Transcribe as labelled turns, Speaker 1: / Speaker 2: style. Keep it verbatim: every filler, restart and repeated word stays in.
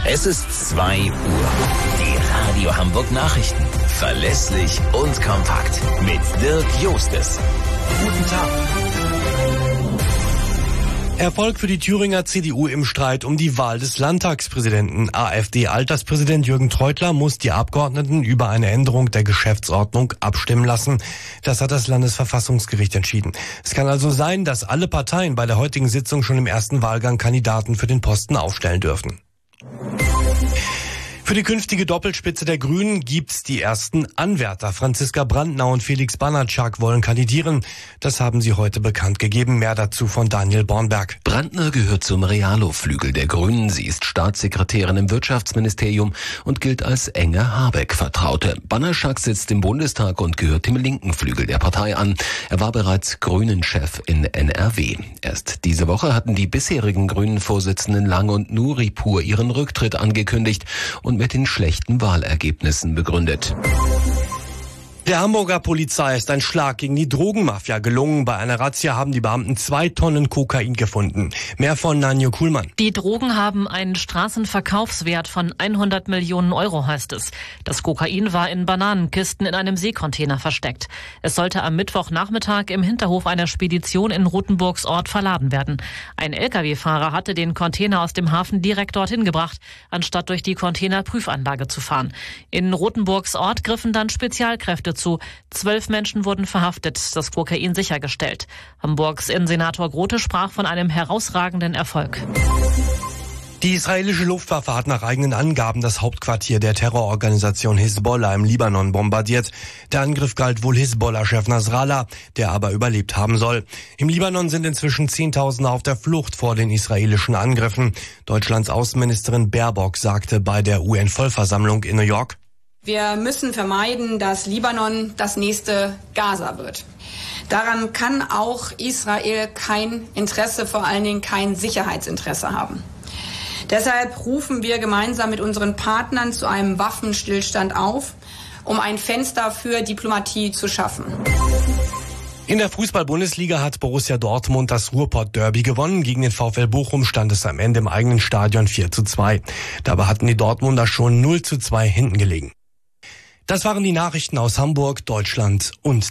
Speaker 1: Es ist zwei Uhr. Die Radio Hamburg Nachrichten. Verlässlich und kompakt. Mit Dirk Jostes. Guten Tag.
Speaker 2: Erfolg für die Thüringer C D U im Streit um die Wahl des Landtagspräsidenten. AfD-Alterspräsident Jürgen Treutler muss die Abgeordneten über eine Änderung der Geschäftsordnung abstimmen lassen. Das hat das Landesverfassungsgericht entschieden. Es kann also sein, dass alle Parteien bei der heutigen Sitzung schon im ersten Wahlgang Kandidaten für den Posten aufstellen dürfen. Für die künftige Doppelspitze der Grünen gibt's die ersten Anwärter. Franziska Brandner und Felix Banatschak wollen kandidieren. Das haben sie heute bekannt gegeben. Mehr dazu von Daniel Bornberg.
Speaker 3: Brandner gehört zum Realo-Flügel der Grünen. Sie ist Staatssekretärin im Wirtschaftsministerium und gilt als enge Habeck-Vertraute. Banatschak sitzt im Bundestag und gehört dem linken Flügel der Partei an. Er war bereits Grünen-Chef in N R W. Erst diese Woche hatten die bisherigen Grünen-Vorsitzenden Lang und Nuripur ihren Rücktritt angekündigt und mit den schlechten Wahlergebnissen begründet.
Speaker 2: Der Hamburger Polizei ist ein Schlag gegen die Drogenmafia gelungen. Bei einer Razzia haben die Beamten zwei Tonnen Kokain gefunden. Mehr von Nanjo Kuhlmann.
Speaker 4: Die Drogen haben einen Straßenverkaufswert von hundert Millionen Euro, heißt es. Das Kokain war in Bananenkisten in einem Seekontainer versteckt. Es sollte am Mittwochnachmittag im Hinterhof einer Spedition in Rothenburgs Ort verladen werden. Ein L K W-Fahrer hatte den Container aus dem Hafen direkt dorthin gebracht, anstatt durch die Containerprüfanlage zu fahren. In Rothenburgs Ort griffen dann Spezialkräfte zu. Zwölf Menschen wurden verhaftet, das Kokain sichergestellt. Hamburgs Innensenator Grote sprach von einem herausragenden Erfolg.
Speaker 2: Die israelische Luftwaffe hat nach eigenen Angaben das Hauptquartier der Terrororganisation Hisbollah im Libanon bombardiert. Der Angriff galt wohl Hisbollah-Chef Nasrallah, der aber überlebt haben soll. Im Libanon sind inzwischen Zehntausende auf der Flucht vor den israelischen Angriffen. Deutschlands Außenministerin Baerbock sagte bei der U N-Vollversammlung in New York:
Speaker 5: Wir müssen vermeiden, dass Libanon das nächste Gaza wird. Daran kann auch Israel kein Interesse, vor allen Dingen kein Sicherheitsinteresse haben. Deshalb rufen wir gemeinsam mit unseren Partnern zu einem Waffenstillstand auf, um ein Fenster für Diplomatie zu schaffen.
Speaker 2: In der Fußball-Bundesliga hat Borussia Dortmund das Ruhrpott-Derby gewonnen. Gegen den VfL Bochum stand es am Ende im eigenen Stadion vier zu zwei. Dabei hatten die Dortmunder schon null zu zwei hinten gelegen. Das waren die Nachrichten aus Hamburg, Deutschland und